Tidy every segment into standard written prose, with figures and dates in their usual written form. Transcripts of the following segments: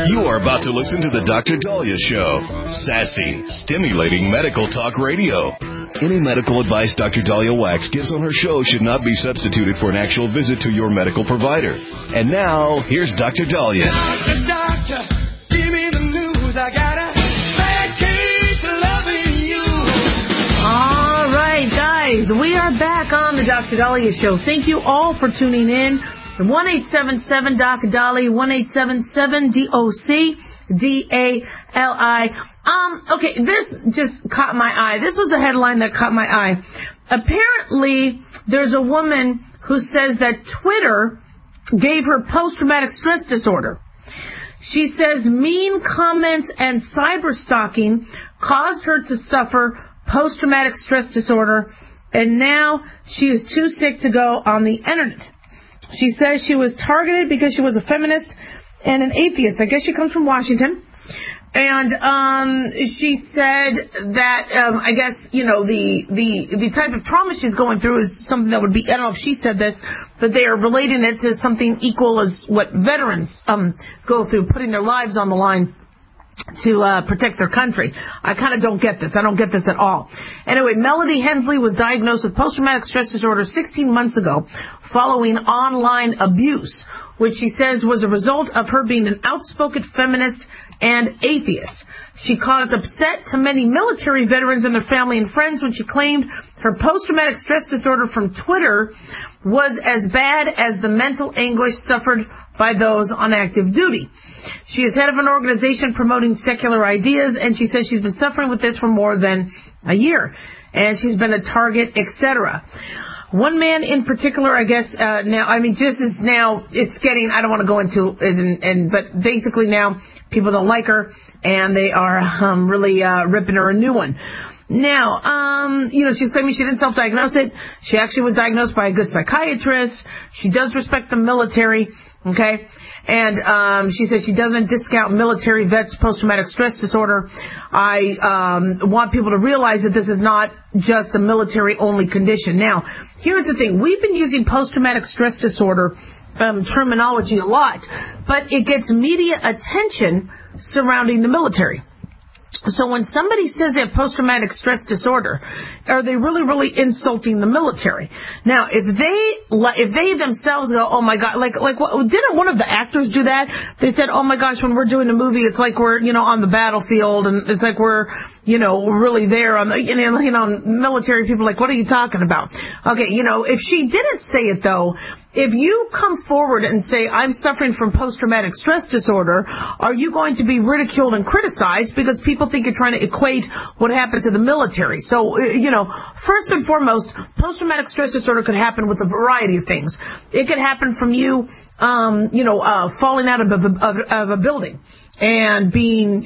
You are about to listen to the Dr. Dahlia Show. Sassy, stimulating medical talk radio. Any medical advice Dr. Dahlia Wax gives on her show should not be substituted for an actual visit to your medical provider. And now, here's Dr. Dahlia. Doctor, give me the news. I got a bad case of loving you. All right, guys, we are back on the Dr. Dahlia Show. Thank you all for tuning in. 1-877-DOC-DALI, 1-877-DOC-DALI. Okay, this just caught my eye. This was a headline that caught my eye. Apparently, there's a woman who says that Twitter gave her post-traumatic stress disorder. She says mean comments and cyber stalking caused her to suffer post-traumatic stress disorder, and now she is too sick to go on the internet. She says she was targeted because she was a feminist and an atheist. I guess she comes from Washington. And she said that I guess, you know, the type of trauma she's going through is something that would be, I don't know if she said this, but they are relating it to something equal as what veterans go through, putting their lives on the line to protect their country. I kind of don't get this. I don't get this at all. Anyway, Melody Hensley was diagnosed with post-traumatic stress disorder 16 months ago following online abuse, which she says was a result of her being an outspoken feminist and atheist. She caused upset to many military veterans and their family and friends when she claimed her post-traumatic stress disorder from Twitter was as bad as the mental anguish suffered by those on active duty. She is head of an organization promoting secular ideas, and she says she's been suffering with this for more than a year, and she's been a target, etc. One man in particular, I guess, now, I mean, just as now, it's getting, I don't want to go into it, but basically now, people don't like her, and they are really ripping her a new one. Now, you know, she's claiming she didn't self-diagnose it. She actually was diagnosed by a good psychiatrist. She does respect the military, okay? And she says she doesn't discount military vets' post-traumatic stress disorder. I want people to realize that this is not just a military-only condition. Now, here's the thing. We've been using post-traumatic stress disorder terminology a lot, but it gets media attention surrounding the military. So when somebody says they have post-traumatic stress disorder, are they really, really insulting the military? Now, if they themselves go, oh my God, like didn't one of the actors do that? They said, oh my gosh, when we're doing a movie, it's like we're, you know, on the battlefield, and it's like we're, you know, really there on the, you know, military people like, what are you talking about? Okay, you know, if she didn't say it though, if you come forward and say, I'm suffering from post-traumatic stress disorder, are you going to be ridiculed and criticized because people think you're trying to equate what happened to the military? So, you know, first and foremost, post-traumatic stress disorder could happen with a variety of things. It could happen from you, falling out of a building and being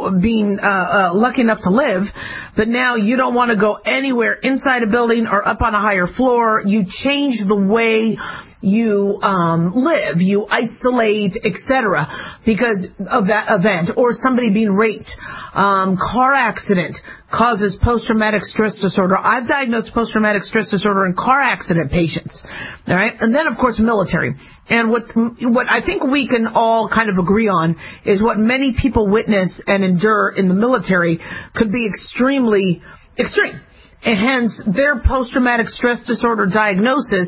lucky enough to live, but now you don't want to go anywhere inside a building or up on a higher floor. You change the way you live, you isolate, etc., because of that event, or somebody being raped. Car accident causes post-traumatic stress disorder. I've diagnosed post-traumatic stress disorder in car accident patients. All right, and then of course military. And what I think we can all kind of agree on is what many people witness and endure in the military could be extremely extreme. And hence, their post-traumatic stress disorder diagnosis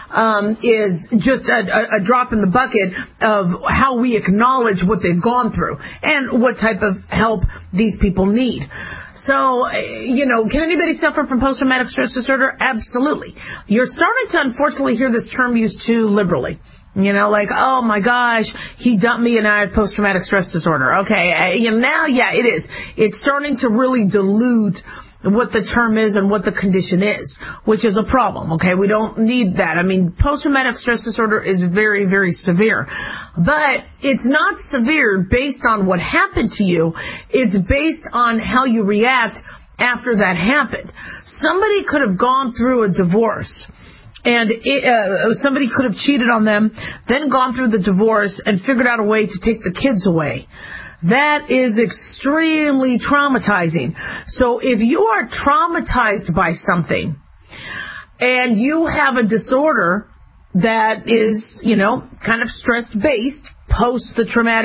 is just a drop in the bucket of how we acknowledge what they've gone through and what type of help these people need. So, you know, can anybody suffer from post-traumatic stress disorder? Absolutely. You're starting to, unfortunately, hear this term used too liberally. You know, like, oh my gosh, he dumped me and I have post-traumatic stress disorder. Okay, now, yeah, it is. It's starting to really dilute what the term is and what the condition is, which is a problem, okay? We don't need that. I mean, post-traumatic stress disorder is very, very severe. But it's not severe based on what happened to you. It's based on how you react after that happened. Somebody could have gone through a divorce, and somebody could have cheated on them, then gone through the divorce and figured out a way to take the kids away. That is extremely traumatizing. So if you are traumatized by something and you have a disorder that is, you know, kind of stress-based, post the traumatic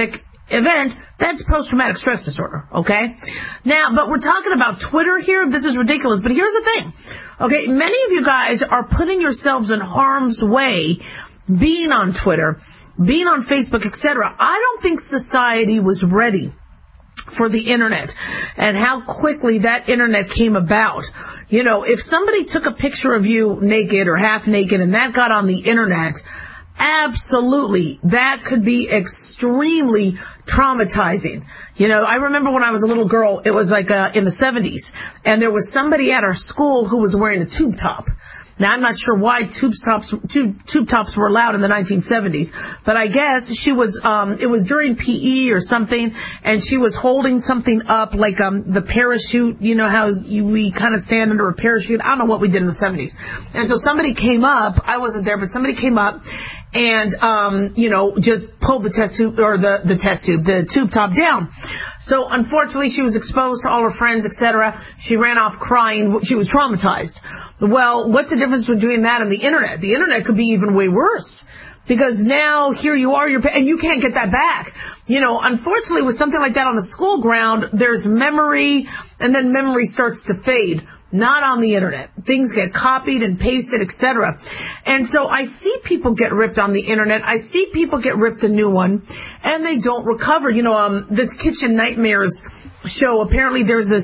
event, that's post-traumatic stress disorder, okay? Now, but we're talking about Twitter here. This is ridiculous. But here's the thing, okay? Many of you guys are putting yourselves in harm's way being on Twitter, being on Facebook, etc. I don't think society was ready for the internet and how quickly that internet came about. You know, if somebody took a picture of you naked or half naked and that got on the internet, absolutely, that could be extremely traumatizing. You know, I remember when I was a little girl, it was like in the 70s, and there was somebody at our school who was wearing a tube top. Now, I'm not sure why tube tops were allowed in the 1970s, but I guess she was, it was during PE or something, and she was holding something up like the parachute, you know how we kind of stand under a parachute. I don't know what we did in the 70s. And so somebody came up, I wasn't there, but somebody came up and, you know, just pulled the test tube, or the tube top down. So unfortunately, she was exposed to all her friends, etc. She ran off crying. She was traumatized. Well, what's the difference between that and the internet? The internet could be even way worse. Because now, here you are, and you can't get that back. You know, unfortunately, with something like that on the school ground, there's memory, and then memory starts to fade. Not on the internet. Things get copied and pasted, etc. And so I see people get ripped on the internet. I see people get ripped a new one, and they don't recover. You know, this Kitchen Nightmares show, apparently there's this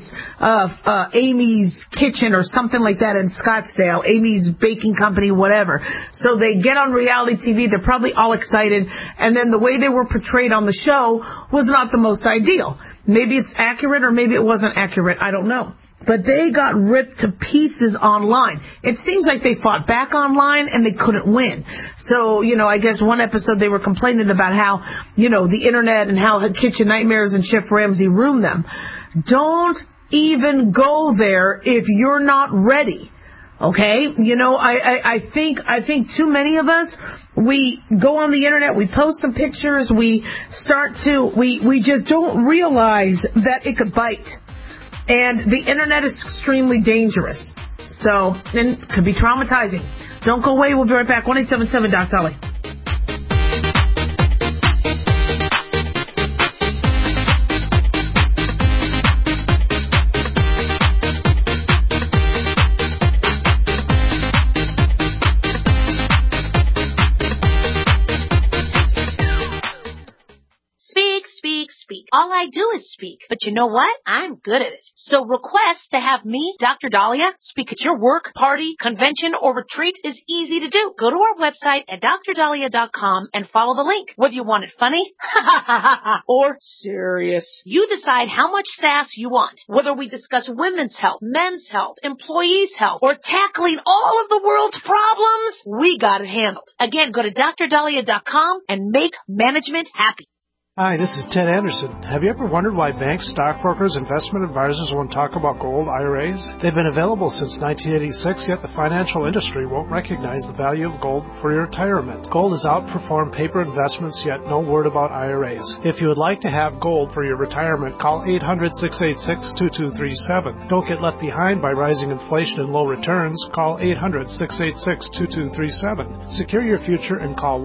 Amy's Kitchen or something like that in Scottsdale, Amy's Baking Company, whatever. So they get on reality TV, they're probably all excited, and then the way they were portrayed on the show was not the most ideal. Maybe it's accurate or maybe it wasn't accurate, I don't know. But they got ripped to pieces online. It seems like they fought back online and they couldn't win. So, you know, I guess one episode they were complaining about how, you know, the internet and how Kitchen Nightmares and Chef Ramsay ruined them. Don't even go there if you're not ready. Okay? You know, I think too many of us, we go on the internet, we post some pictures, we just don't realize that it could bite. And the internet is extremely dangerous. So, and it could be traumatizing. Don't go away. We'll be right back. 1-877 Doc Dolly. All I do is speak. But you know what? I'm good at it. So request to have me, Dr. Dahlia, speak at your work, party, convention, or retreat is easy to do. Go to our website at drdahlia.com and follow the link. Whether you want it funny or serious, you decide how much sass you want. Whether we discuss women's health, men's health, employees' health, or tackling all of the world's problems, we got it handled. Again, go to drdahlia.com and make management happy. Hi, this is Ted Anderson. Have you ever wondered why banks, stockbrokers, investment advisors won't talk about gold IRAs? They've been available since 1986, yet the financial industry won't recognize the value of gold for your retirement. Gold has outperformed paper investments, yet no word about IRAs. If you would like to have gold for your retirement, call 800-686-2237. Don't get left behind by rising inflation and low returns. Call 800-686-2237. Secure your future and call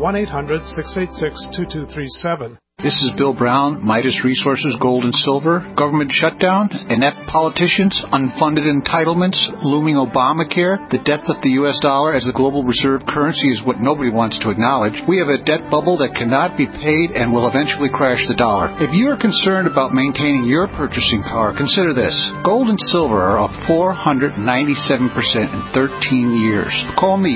1-800-686-2237. This is Bill Brown, Midas Resources Gold and Silver. Government shutdown, inept politicians, unfunded entitlements, looming Obamacare, the death of the U.S. dollar as the global reserve currency is what nobody wants to acknowledge. We have a debt bubble that cannot be paid and will eventually crash the dollar. If you are concerned about maintaining your purchasing power, consider this. Gold and silver are up 497% in 13 years. Call me,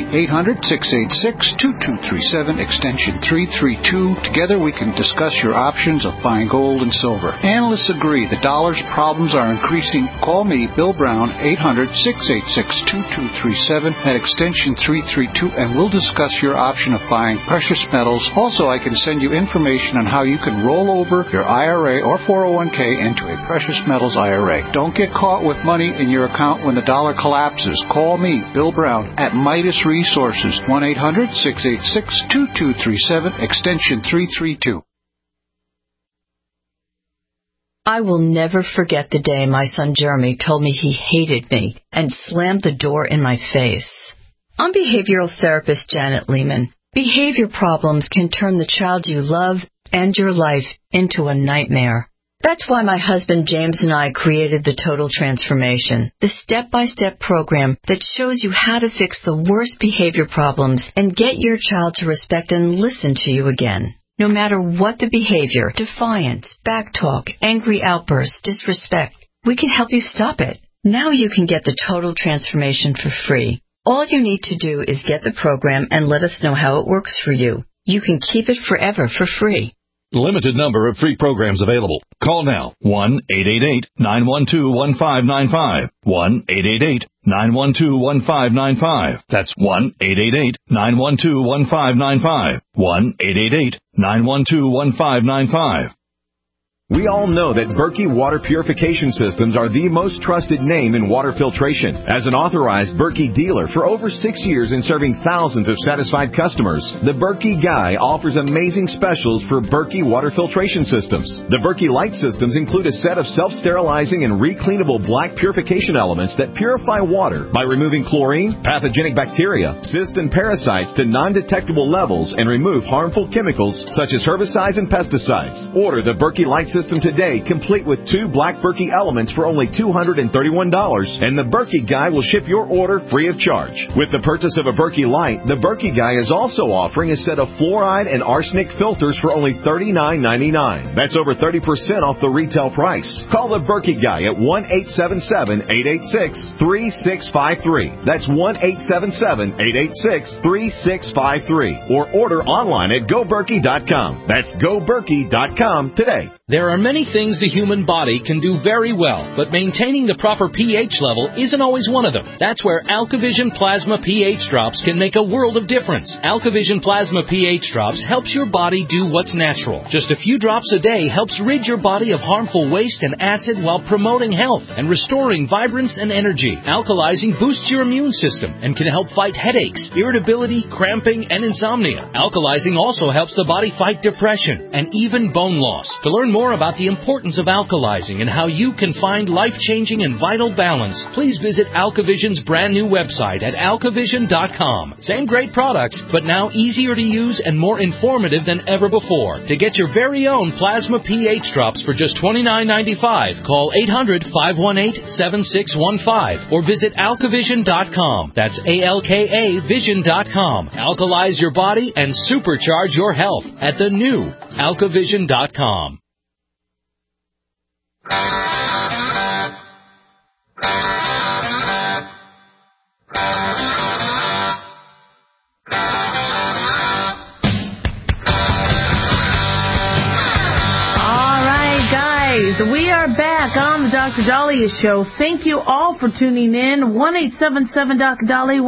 800-686-2237, extension 332. Together we can discuss your options of buying gold and silver. Analysts agree the dollar's problems are increasing. Call me, Bill Brown, 800-686-2237 at extension 332, and we'll discuss your option of buying precious metals. Also, I can send you information on how you can roll over your IRA or 401k into a precious metals IRA. Don't get caught with money in your account when the dollar collapses. Call me, Bill Brown, at Midas Resources, 1-800-686-2237, extension 332. I will never forget the day my son Jeremy told me he hated me and slammed the door in my face. I'm behavioral therapist Janet Lehman. Behavior problems can turn the child you love and your life into a nightmare. That's why my husband James and I created the Total Transformation, the step-by-step program that shows you how to fix the worst behavior problems and get your child to respect and listen to you again. No matter what the behavior, defiance, backtalk, angry outbursts, disrespect, we can help you stop it. Now you can get the Total Transformation for free. All you need to do is get the program and let us know how it works for you. You can keep it forever for free. Limited number of free programs available. Call now. 1-888-912-1595. 1-888-912-1595. That's 1-888-912-1595. 1-888-912-1595. We all know that Berkey Water Purification Systems are the most trusted name in water filtration. As an authorized Berkey dealer for over 6 years and serving thousands of satisfied customers, the Berkey Guy offers amazing specials for Berkey Water Filtration Systems. The Berkey Light Systems include a set of self-sterilizing and recleanable black purification elements that purify water by removing chlorine, pathogenic bacteria, cysts, and parasites to non-detectable levels and remove harmful chemicals such as herbicides and pesticides. Order the Berkey Light System today, complete with 2 black Berkey elements for only $231, and the Berkey Guy will ship your order free of charge. With the purchase of a Berkey Light, the Berkey Guy is also offering a set of fluoride and arsenic filters for only $39.99. That's over 30% off the retail price. Call the Berkey Guy at 1-877-886-3653. That's 1-877-886-3653. Or order online at GoBerkey.com. That's GoBerkey.com today. There are many things the human body can do very well, but maintaining the proper pH level isn't always one of them. That's where AlkaVision Plasma pH Drops can make a world of difference. AlkaVision Plasma pH Drops helps your body do what's natural. Just a few drops a day helps rid your body of harmful waste and acid while promoting health and restoring vibrance and energy. Alkalizing boosts your immune system and can help fight headaches, irritability, cramping, and insomnia. Alkalizing also helps the body fight depression and even bone loss. To learn more about the importance of alkalizing and how you can find life-changing and vital balance, please visit AlkaVision's brand new website at alkavision.com. Same great products, but now easier to use and more informative than ever before. To get your very own Plasma pH Drops for just $29.95, call 800-518-7615 or visit alkavision.com. That's ALKA Vision.com. Alkalize your body and supercharge your health at the new alkavision.com. We are back on the Dr. Dahlia Show. Thank you all for tuning in. 1-877-Dr.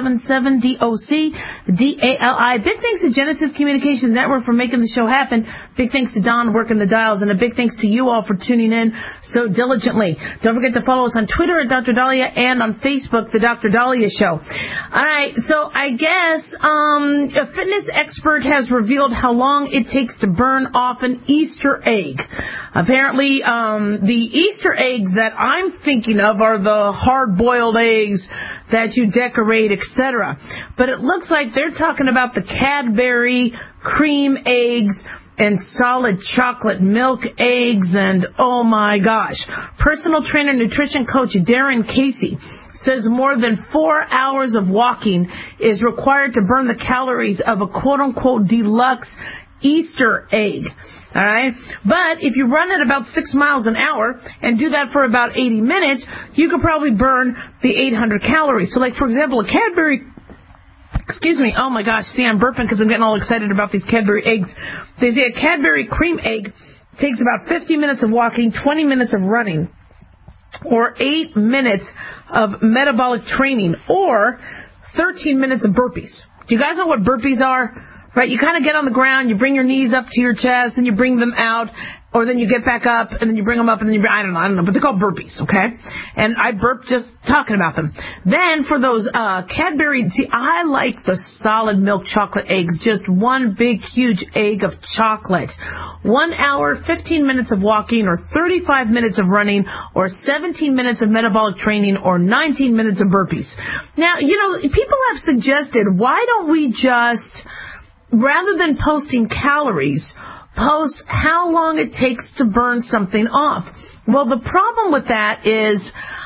1-877-DOC-DALI. Big thanks to Genesis Communications Network for making the show happen. Big thanks to Don working the dials. And a big thanks to you all for tuning in so diligently. Don't forget to follow us on Twitter at Dr. Dahlia and on Facebook, The Dr. Dahlia Show. All right, so I guess a fitness expert has revealed how long it takes to burn off an Easter egg. Apparently, the Easter eggs that I'm thinking of are the hard-boiled eggs that you decorate, etc. But it looks like they're talking about the Cadbury cream eggs and solid chocolate milk eggs, and oh my gosh. Personal trainer, nutrition coach Darren Casey says more than 4 hours of walking is required to burn the calories of a quote-unquote deluxe Easter egg. All right? But if you run at about 6 miles an hour and do that for about 80 minutes, you could probably burn the 800 calories. So, like, for example, a Cadbury... Excuse me. Oh, my gosh. See, I'm burping because I'm getting all excited about these Cadbury eggs. They say a Cadbury cream egg takes about 50 minutes of walking, 20 minutes of running, or 8 minutes of metabolic training, or 13 minutes of burpees. Do you guys know what burpees are? Right, you kind of get on the ground, you bring your knees up to your chest, then you bring them out, or then you get back up, and then you bring them up, and then you, I don't know, but they're called burpees, okay? And I burped just talking about them. Then for those Cadbury, see, I like the solid milk chocolate eggs, just one big, huge egg of chocolate. 1 hour, 15 minutes of walking, or 35 minutes of running, or 17 minutes of metabolic training, or 19 minutes of burpees. Now, you know, people have suggested, why don't we just... rather than posting calories, posts how long it takes to burn something off. Well, the problem with that is,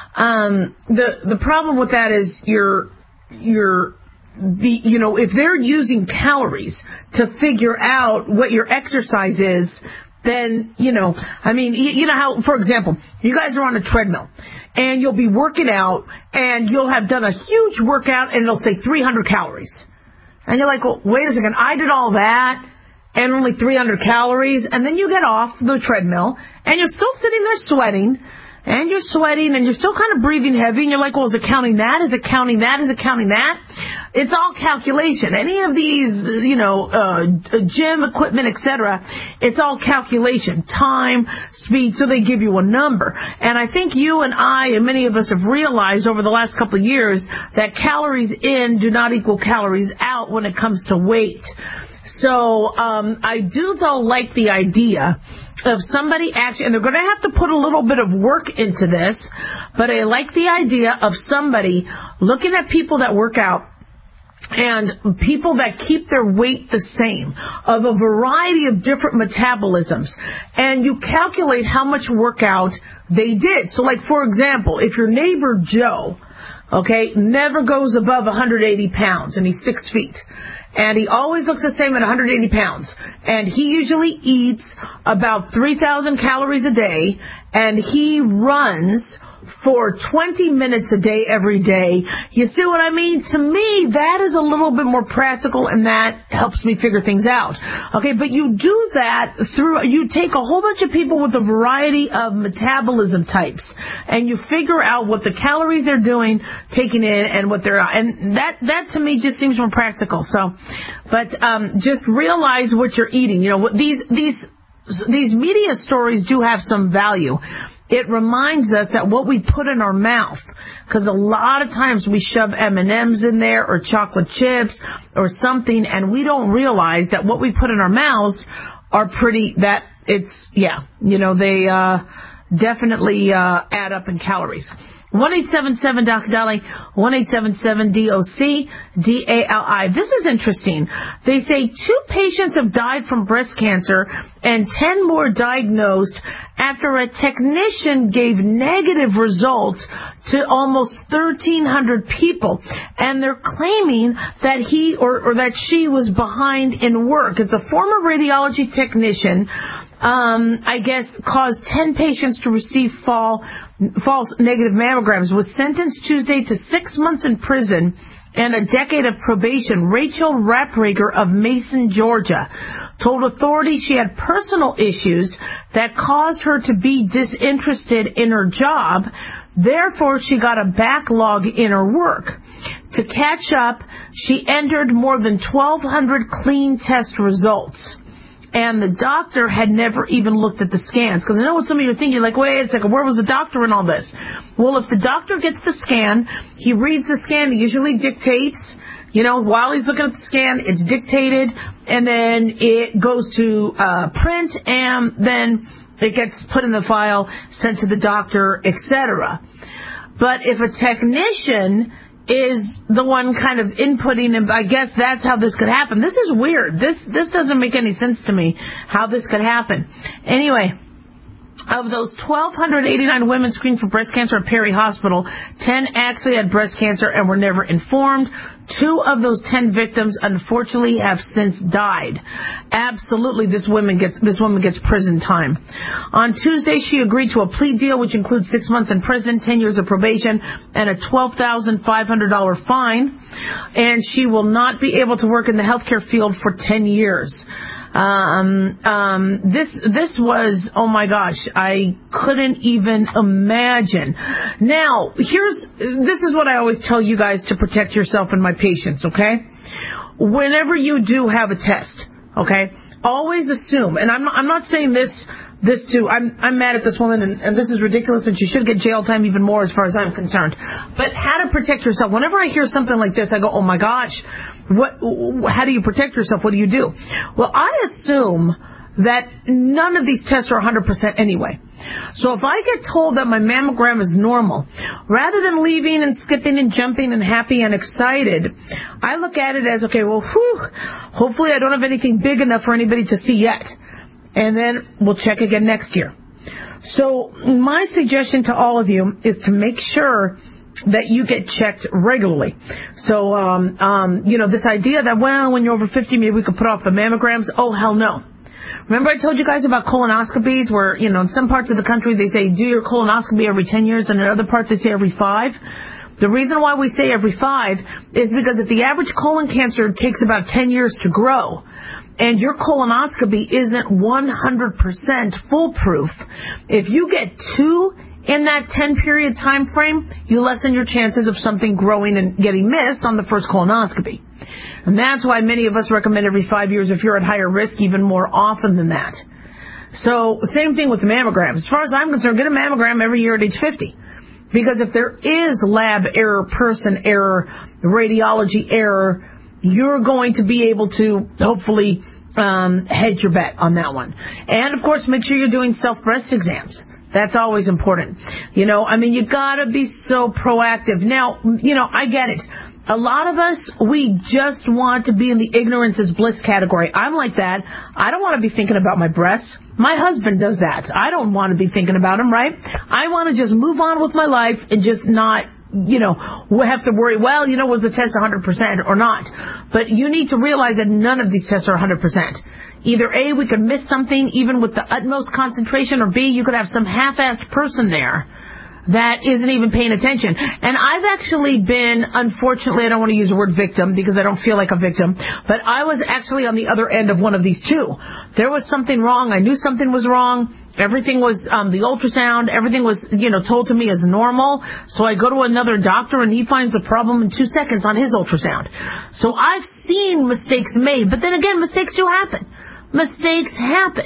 if they're using calories to figure out what your exercise is, then, you know how, for example, you guys are on a treadmill and you'll be working out and you'll have done a huge workout and it'll say 300 calories. And you're like, well, wait a second, I did all that and only 300 calories. And then you get off the treadmill and you're still sitting there sweating. And you're sweating, and you're still kind of breathing heavy, and you're like, well, is it counting that? Is it counting that? Is it counting that? It's all calculation. Any of these, gym equipment, etc., it's all calculation. Time, speed, so they give you a number. And I think you and I and many of us have realized over the last couple of years that calories in do not equal calories out when it comes to weight. So I do, though, like the idea of somebody actually, and they're going to have to put a little bit of work into this, but I like the idea of somebody looking at people that work out and people that keep their weight the same, of a variety of different metabolisms, and you calculate how much workout they did. So, like, for example, if your neighbor Joe, never goes above 180 pounds, and he's 6 feet, and he always looks the same at 180 pounds. And he usually eats about 3,000 calories a day, and he runs for 20 minutes a day every day. You see what I mean? To me, that is a little bit more practical, and that helps me figure things out. Okay, but you do that you take a whole bunch of people with a variety of metabolism types, and you figure out what the calories they're doing, taking in, and what they're, and that to me just seems more practical. So, but just realize what you're eating. These media stories do have some value. It reminds us that what we put in our mouth, because a lot of times we shove M&Ms in there or chocolate chips or something, and we don't realize that what we put in our mouths are they definitely add up in calories. 1-877-Dr. 1-877-DOC-DALI. This is interesting. They say 2 patients have died from breast cancer and 10 more diagnosed after a technician gave negative results to almost 1,300 people. And they're claiming that he or that she was behind in work. It's a former radiology technician, caused 10 patients to receive false negative mammograms, was sentenced Tuesday to 6 months in prison and a decade of probation. Rachel Rapprager of Mason, Georgia, told authorities she had personal issues that caused her to be disinterested in her job. Therefore, she got a backlog in her work. To catch up, she entered more than 1,200 clean test results. And the doctor had never even looked at the scans. Because I know what some of you are thinking, like, wait a second, where was the doctor in all this? Well, if the doctor gets the scan, he reads the scan, he usually dictates, while he's looking at the scan, it's dictated, and then it goes to print, and then it gets put in the file, sent to the doctor, etc. But if a technician is the one kind of inputting, and I guess that's how this could happen. This is weird. This doesn't make any sense to me, how this could happen. Anyway, of those 1,289 women screened for breast cancer at Perry Hospital, 10 actually had breast cancer and were never informed. 2 of those 10 victims, unfortunately, have since died. Absolutely, this woman gets prison time. On Tuesday, she agreed to a plea deal, which includes 6 months in prison, 10 years of probation, and a $12,500 fine. And she will not be able to work in the healthcare field for 10 years. This was, oh my gosh, I couldn't even imagine. Now, this is what I always tell you guys to protect yourself and my patients, okay? Whenever you do have a test, okay, always assume, and I'm not saying this too, I'm mad at this woman, and this is ridiculous, and she should get jail time even more as far as I'm concerned. But how to protect yourself. Whenever I hear something like this, I go, oh my gosh, how do you protect yourself? What do you do? Well, I assume that none of these tests are 100% anyway. So if I get told that my mammogram is normal, rather than leaving and skipping and jumping and happy and excited, I look at it as, okay, well, hopefully I don't have anything big enough for anybody to see yet. and then we'll check again next year. So my suggestion to all of you is to make sure that you get checked regularly. So, this idea that, well, when you're over 50, maybe we could put off the mammograms. Oh, hell no. Remember I told you guys about colonoscopies where, in some parts of the country they say do your colonoscopy every 10 years and in other parts they say every 5? The reason why we say every 5 is because if the average colon cancer takes about 10 years to grow, and your colonoscopy isn't 100% foolproof, if you get 2 in that 10-period time frame, you lessen your chances of something growing and getting missed on the first colonoscopy. And that's why many of us recommend every 5 years if you're at higher risk, even more often than that. So, same thing with the mammograms. As far as I'm concerned, get a mammogram every year at age 50. Because if there is lab error, person error, radiology error, you're going to be able to hopefully hedge your bet on that one. And, of course, make sure you're doing self-breast exams. That's always important. You gotta be so proactive. Now, I get it. A lot of us, we just want to be in the ignorance is bliss category. I'm like that. I don't want to be thinking about my breasts. My husband does that. I don't want to be thinking about them, right? I want to just move on with my life and just not, have to worry, was the test 100% or not? But you need to realize that none of these tests are 100%. Either A, we could miss something even with the utmost concentration, or B, you could have some half-assed person there that isn't even paying attention. And I've actually been, unfortunately, I don't want to use the word victim because I don't feel like a victim, but I was actually on the other end of one of these too. There was something wrong. I knew something was wrong. Everything was, the ultrasound, everything was, told to me as normal. So I go to another doctor and he finds the problem in 2 seconds on his ultrasound. So I've seen mistakes made, but then again, mistakes do happen. Mistakes happen.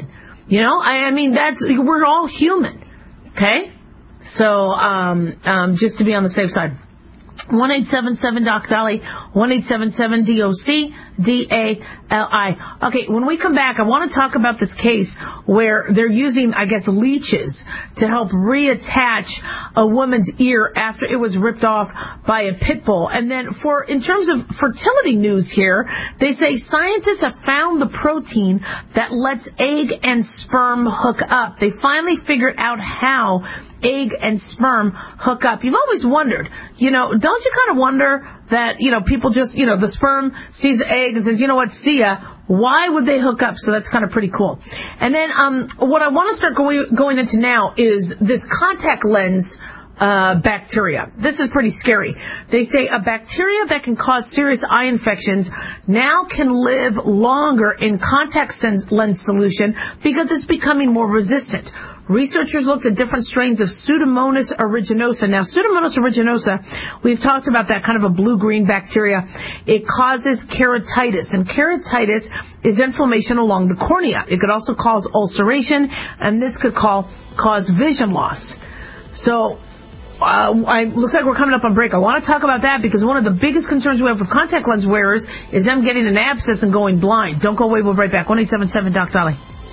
We're all human. Okay? So, just to be on the safe side. 1-877-DOC-DOLLY, 1-877-DOC-DALI. Okay, when we come back, I want to talk about this case where they're using, leeches to help reattach a woman's ear after it was ripped off by a pit bull. And then in terms of fertility news here, they say scientists have found the protein that lets egg and sperm hook up. They finally figured out how egg and sperm hook up. You've always wondered, don't you kind of wonder that, people just, the sperm sees the egg and says, you know what, see ya. Why would they hook up? So that's kind of pretty cool. And then what I want to start going into now is this contact lens bacteria. This is pretty scary. They say a bacteria that can cause serious eye infections now can live longer in contact lens solution because it's becoming more resistant. Researchers looked at different strains of Pseudomonas aeruginosa. Now, Pseudomonas aeruginosa, we've talked about that kind of a blue-green bacteria. It causes keratitis, and keratitis is inflammation along the cornea. It could also cause ulceration, and this could cause vision loss. So, looks like we're coming up on break. I want to talk about that because one of the biggest concerns we have with contact lens wearers is them getting an abscess and going blind. Don't go away. We'll be right back. 1-877-DOC-DOLLY.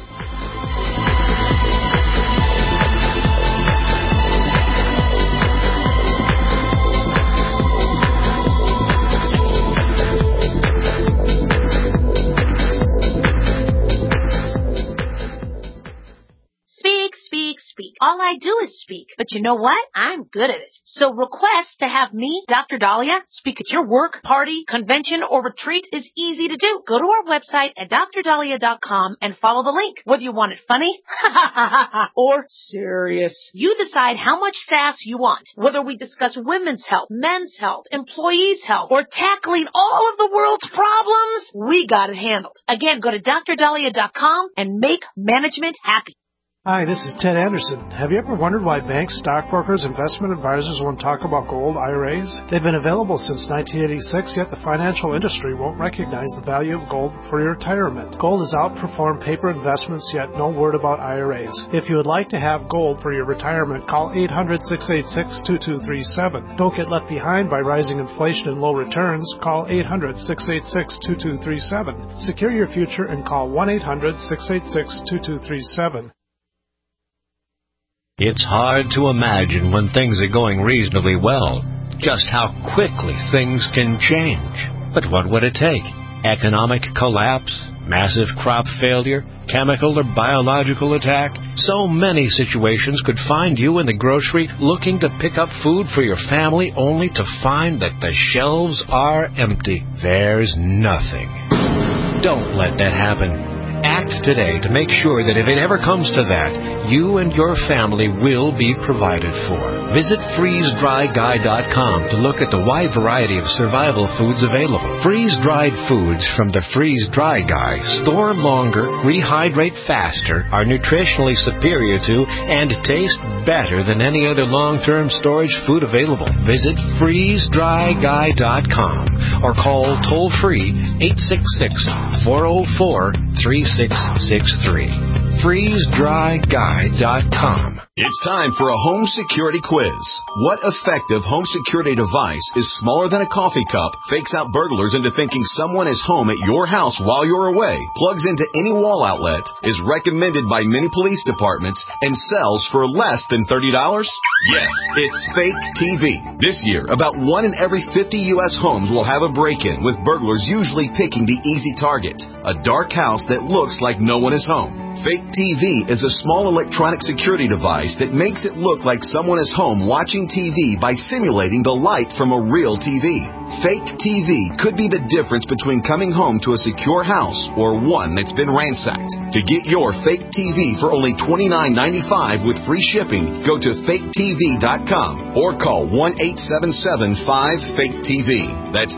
Speak. All I do is speak. But you know what? I'm good at it. So request to have me, Dr. Dahlia, speak at your work, party, convention, or retreat is easy to do. Go to our website at drdahlia.com and follow the link. Whether you want it funny or serious, you decide how much sass you want. Whether we discuss women's health, men's health, employees' health, or tackling all of the world's problems, we got it handled. Again, go to drdahlia.com and make management happy. Hi, this is Ted Anderson. Have you ever wondered why banks, stockbrokers, investment advisors won't talk about gold IRAs? They've been available since 1986, yet the financial industry won't recognize the value of gold for your retirement. Gold has outperformed paper investments, yet no word about IRAs. If you would like to have gold for your retirement, call 800-686-2237. Don't get left behind by rising inflation and low returns. Call 800-686-2237. Secure your future and call 1-800-686-2237. It's hard to imagine when things are going reasonably well, just how quickly things can change. But what would it take? Economic collapse, massive crop failure, chemical or biological attack. So many situations could find you in the grocery looking to pick up food for your family only to find that the shelves are empty. There's nothing. Don't let that happen. Act today to make sure that if it ever comes to that, you and your family will be provided for. Visit freezedryguy.com to look at the wide variety of survival foods available. Freeze-dried foods from the Freeze Dry Guy store longer, rehydrate faster, are nutritionally superior to, and taste better than any other long-term storage food available. Visit freezedryguy.com or call toll-free 866-404-3663. FreezeDryGuy.com. It's time for a home security quiz. What effective home security device is smaller than a coffee cup, fakes out burglars into thinking someone is home at your house while you're away, plugs into any wall outlet, is recommended by many police departments, and sells for less than $30? Yes, it's Fake TV. This year, about 1 in every 50 U.S. homes will have a break-in, with burglars usually picking the easy target, a dark house that looks like no one is home. Fake TV is a small electronic security device that makes it look like someone is home watching TV by simulating the light from a real TV. Fake TV could be the difference between coming home to a secure house or one that's been ransacked. To get your Fake TV for only $29.95 with free shipping, go to faketv.com or call 1-877-5-FAKE-TV. That's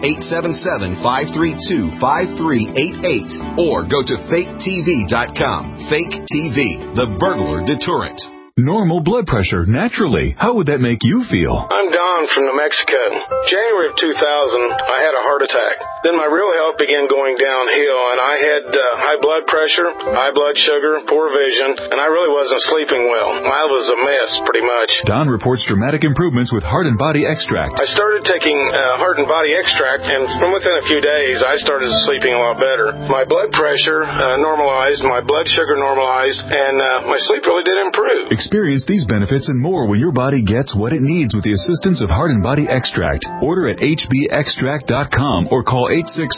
877-532-5388 or go to faketv.com. Fake TV, the burglar deterrent. Normal blood pressure, naturally. How would that make you feel? I'm Don from New Mexico. January of 2000, I had a heart attack. Then my real health began going downhill, and I had high blood pressure, high blood sugar, poor vision, and I really wasn't sleeping well. I was a mess, pretty much. Don reports dramatic improvements with Heart and Body Extract. I started taking Heart and Body Extract, and from within a few days, I started sleeping a lot better. My blood pressure normalized, my blood sugar normalized, and my sleep really did improve. Experience these benefits and more when your body gets what it needs with the assistance of Heart and Body Extract. Order at hbextract.com or call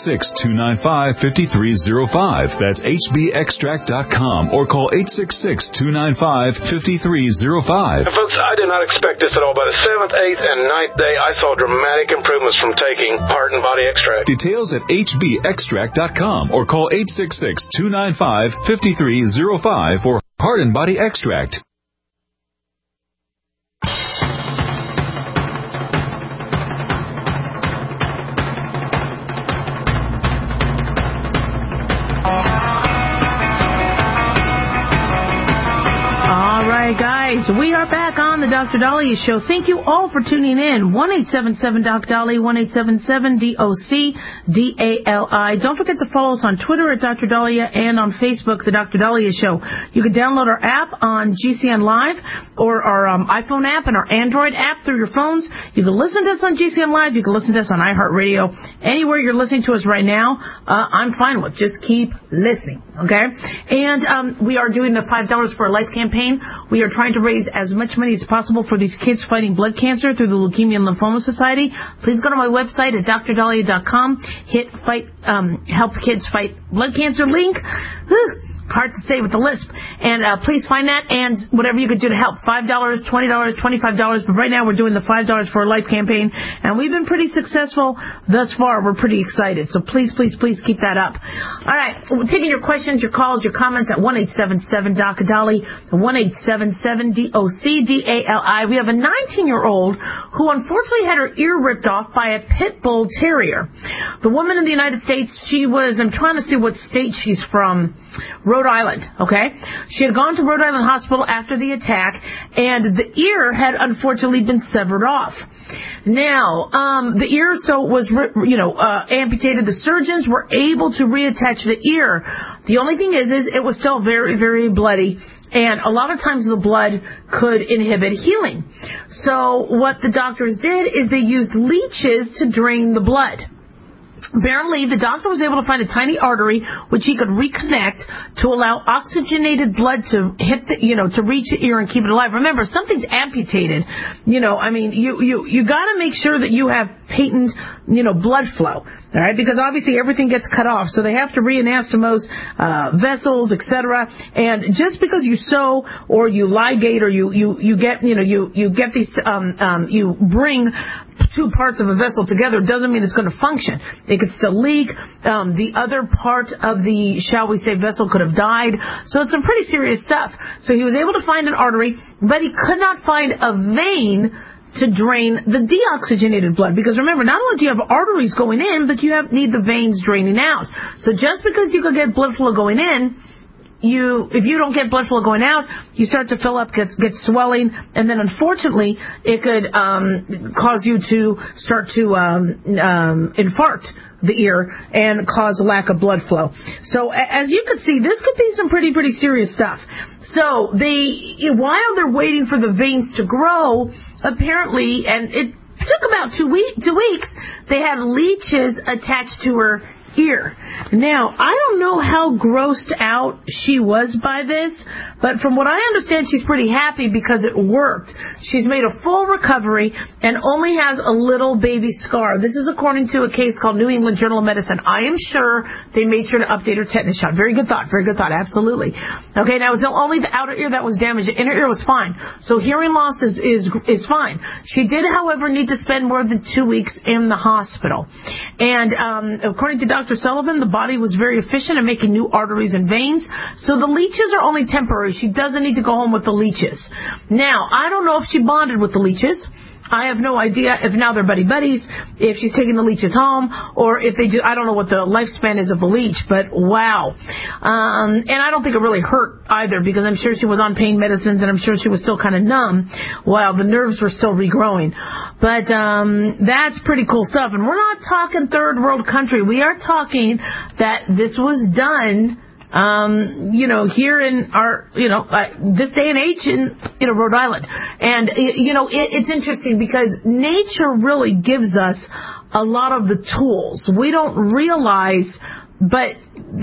866-295-5305. That's hbextract.com or call 866-295-5305. Folks, I did not expect this at all. By the 7th, 8th, and 9th day, I saw dramatic improvements from taking Heart and Body Extract. Details at hbextract.com or call 866-295-5305 for Heart and Body Extract. Guys, we are back on the Dr. Dahlia Show. Thank you all for tuning in. 1-877-DOC-DALI, 1-877-DOC-DALI. Don't forget to follow us on Twitter at Dr. Dahlia and on Facebook, the Dr. Dahlia Show. You can download our app on GCN Live or our iPhone app and our Android app through your phones. You can listen to us on GCN Live. You can listen to us on iHeartRadio. Anywhere you're listening to us right now, I'm fine with. Just keep listening, okay? And we are doing the $5 for a Life campaign. We are trying to raise as much money as possible for these kids fighting blood cancer through the Leukemia and Lymphoma Society. Please go to my website at drdahlia.com. Hit Help Kids Fight Blood Cancer link. Hard to say with the lisp. And please find that and whatever you could do to help. $5, $20, $25. But right now we're doing the $5 for a Life campaign. And we've been pretty successful thus far. We're pretty excited. So please, please, please keep that up. All right. We're taking your questions, your calls, your comments at 1-877-DOC-DALI, 1-877-DOC-DALI. We have a 19-year-old who unfortunately had her ear ripped off by a pit bull terrier. The woman in the United States, I'm trying to see what state she's from. Rhode Island, okay? She had gone to Rhode Island Hospital after the attack, and the ear had unfortunately been severed off. Now, the ear was amputated. The surgeons were able to reattach the ear. The only thing is it was still very, very bloody, and a lot of times the blood could inhibit healing. So what the doctors did is they used leeches to drain the blood. Apparently, the doctor was able to find a tiny artery which he could reconnect to allow oxygenated blood to hit to reach the ear and keep it alive. Remember, something's amputated. You got to make sure that you have patent, blood flow. All right, because obviously everything gets cut off, so they have to reanastomose vessels, etc. And just because you sew or you ligate or you get these you bring two parts of a vessel together doesn't mean it's going to function. It could still leak. The other part of the, shall we say, vessel could have died. So it's some pretty serious stuff. So he was able to find an artery, but he could not find a vein to drain the deoxygenated blood. Because remember, not only do you have arteries going in, but you need the veins draining out. So just because you could get blood flow going in, if you don't get blood flow going out, you start to fill up, get swelling, and then unfortunately it could cause you to start to infarct the ear and cause a lack of blood flow. So as you can see, this could be some pretty serious stuff. So while they're waiting for the veins to grow, apparently, and it took about 2 weeks, they had leeches attached to her ear. Now, I don't know how grossed out she was by this, but from what I understand, she's pretty happy because it worked. She's made a full recovery and only has a little baby scar. This is according to a case called New England Journal of Medicine. I am sure they made sure to update her tetanus shot. Very good thought, absolutely. Okay, now it was only the outer ear that was damaged. The inner ear was fine. So hearing loss is fine. She did, however, need to spend more than 2 weeks in the hospital. And according to Dr. Sullivan, the body was very efficient at making new arteries and veins, so the leeches are only temporary. She doesn't need to go home with the leeches. Now, I don't know if she bonded with the leeches. I have no idea if now they're buddies, if she's taking the leeches home, or if they do. I don't know what the lifespan is of a leech, but wow. And I don't think it really hurt either, because I'm sure she was on pain medicines, and I'm sure she was still kind of numb while the nerves were still regrowing. But that's pretty cool stuff. And we're not talking third world country. We are talking that this was done here in our, this day and age in Rhode Island. And, it's interesting because nature really gives us a lot of the tools. We don't realize, but,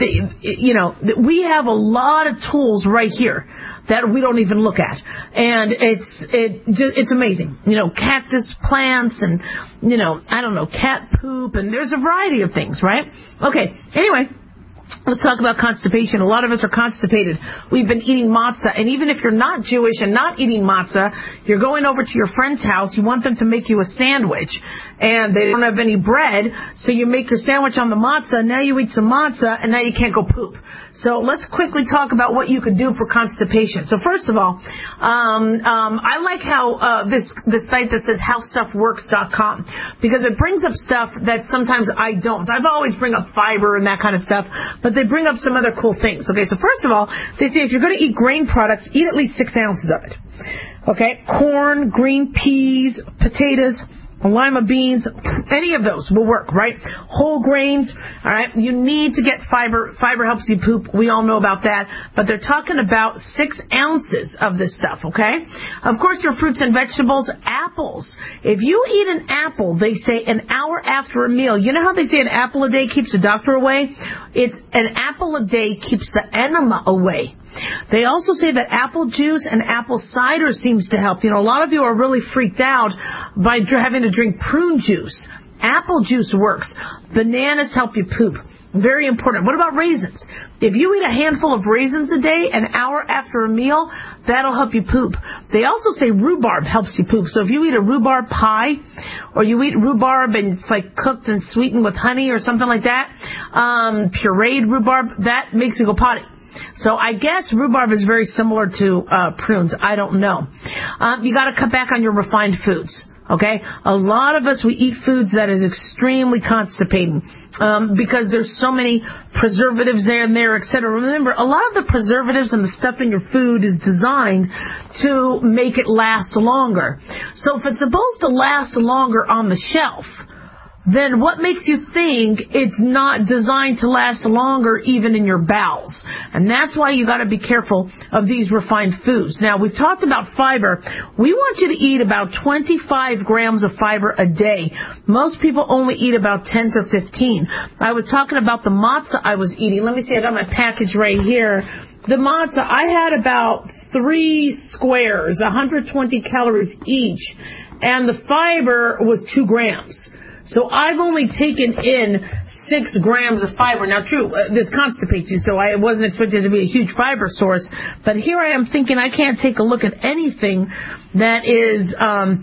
we have a lot of tools right here that we don't even look at. And it's amazing. Cactus plants and, cat poop, and there's a variety of things, right? Okay, anyway. Let's talk about constipation. A lot of us are constipated. We've been eating matzah, and even if you're not Jewish and not eating matzah, you're going over to your friend's house, you want them to make you a sandwich, and they don't have any bread, so you make your sandwich on the matzah, now you eat some matzah, and now you can't go poop. So let's quickly talk about what you could do for constipation. So first of all, I like how this site that says howstuffworks.com, because it brings up stuff that sometimes I don't. I've always bring up fiber and that kind of stuff, but they bring up some other cool things. Okay, so first of all, they say if you're going to eat grain products, eat at least 6 ounces of it. Okay, corn, green peas, potatoes, lima beans, any of those will work, right? Whole grains, all right? You need to get fiber. Fiber helps you poop. We all know about that. But they're talking about 6 ounces of this stuff, okay? Of course, your fruits and vegetables, apples. If you eat an apple, they say an hour after a meal. You know how they say an apple a day keeps the doctor away? It's an apple a day keeps the enema away. They also say that apple juice and apple cider seems to help. A lot of you are really freaked out by having to drink prune juice. Apple juice works. Bananas help you poop. Very important. What about raisins? If you eat a handful of raisins a day, an hour after a meal, that'll help you poop. They also say rhubarb helps you poop. So if you eat a rhubarb pie, or you eat rhubarb and it's like cooked and sweetened with honey or something like that, pureed rhubarb, that makes you go potty. So I guess rhubarb is very similar to prunes. I don't know. You got to cut back on your refined foods. Okay? A lot of us, we eat foods that is extremely constipating because there's so many preservatives there, etc. Remember, a lot of the preservatives and the stuff in your food is designed to make it last longer. So if it's supposed to last longer on the shelf, then what makes you think it's not designed to last longer even in your bowels? And that's why you got to be careful of these refined foods. Now, we've talked about fiber. We want you to eat about 25 grams of fiber a day. Most people only eat about 10 to 15. I was talking about the matzah I was eating. Let me see, I got my package right here. The matzah, I had about 3 squares, 120 calories each, and the fiber was 2 grams. So I've only taken in 6 grams of fiber. Now, true, this constipates you, so I wasn't expecting it to be a huge fiber source. But here I am thinking I can't take a look at anything that is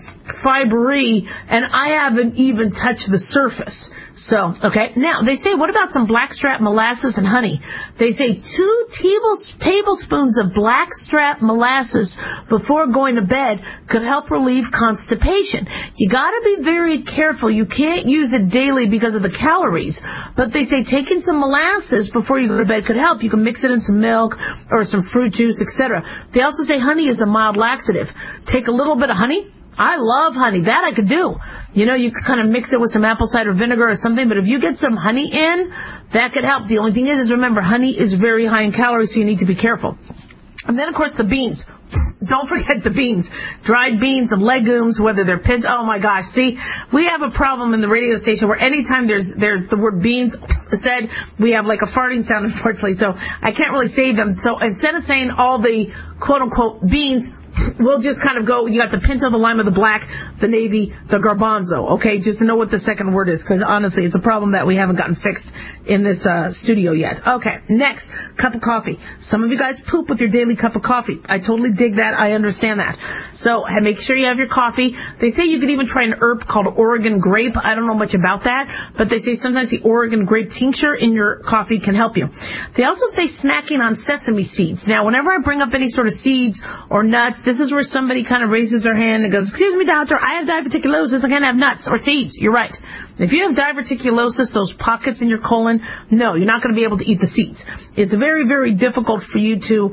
fibery, and I haven't even touched the surface. So, okay. Now, they say, what about some blackstrap molasses and honey? They say 2 tablespoons of blackstrap molasses before going to bed could help relieve constipation. You got to be very careful. You can't use it daily because of the calories. But they say taking some molasses before you go to bed could help. You can mix it in some milk or some fruit juice, etc. They also say honey is a mild laxative. Take a little bit of honey. I love honey. That I could do. You know, you could kind of mix it with some apple cider vinegar or something, but if you get some honey in, that could help. The only thing is remember, honey is very high in calories, so you need to be careful. And then, of course, the beans. Don't forget the beans. Dried beans and legumes, whether they're pinto. Oh, my gosh. See, we have a problem in the radio station where anytime there's the word beans said, we have like a farting sound, unfortunately. So I can't really save them. So instead of saying all the quote-unquote beans, we'll just kind of go, you got the pinto, the lima, the black, the navy, the garbanzo, okay? Just to know what the second word is, because honestly, it's a problem that we haven't gotten fixed in this studio yet. Okay, next, cup of coffee. Some of you guys poop with your daily cup of coffee. I totally dig that. I understand that. So make sure you have your coffee. They say you could even try an herb called Oregon grape. I don't know much about that, but they say sometimes the Oregon grape tincture in your coffee can help you. They also say snacking on sesame seeds. Now, whenever I bring up any sort of seeds or nuts, this is where somebody kind of raises their hand and goes, excuse me, doctor, I have diverticulosis. I can't have nuts or seeds. You're right. If you have diverticulosis, those pockets in your colon, no, you're not going to be able to eat the seeds. It's very, very difficult for you to